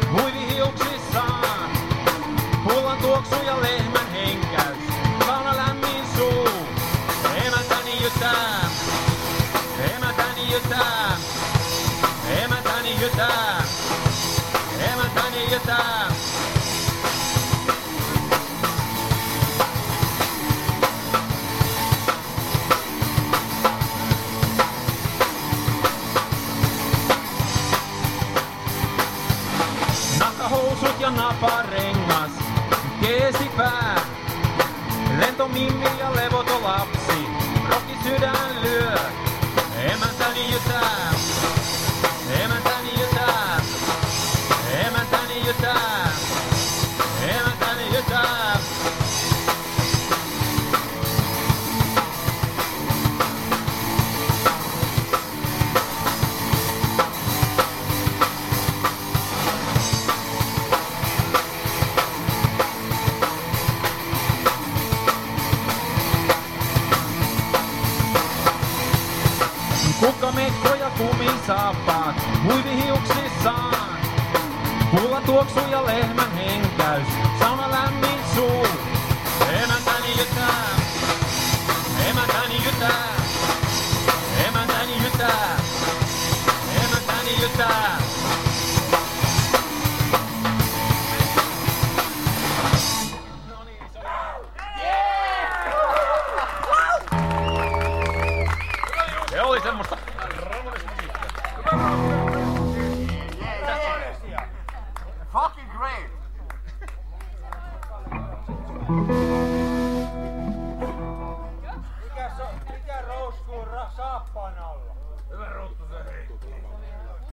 huivi hiuksissaan. Pullan tuoksu ja lehmän henkäys, sauna lämmin suu. Emäntäni jytää, emäntäni jytää, emäntäni jytää, emäntäni jytää. Nahkahousut ja naparengas, keesipää. Lentomimmi ja levoton lapsi, rokki sydän lyö. Emäntäni jytää, emäntäni jytää, emäntäni jytää, emäntäni jytää. Kukkamekko ja kumisaappaat, huivi hiuksissaan. Pulla tuoksu ja lehmän henkäys, sauna lämmin suu. Emäntäni jytää, emäntäni jytää, emäntäni jytää, emäntäni jytää. Se oli semmoista. Fucking great!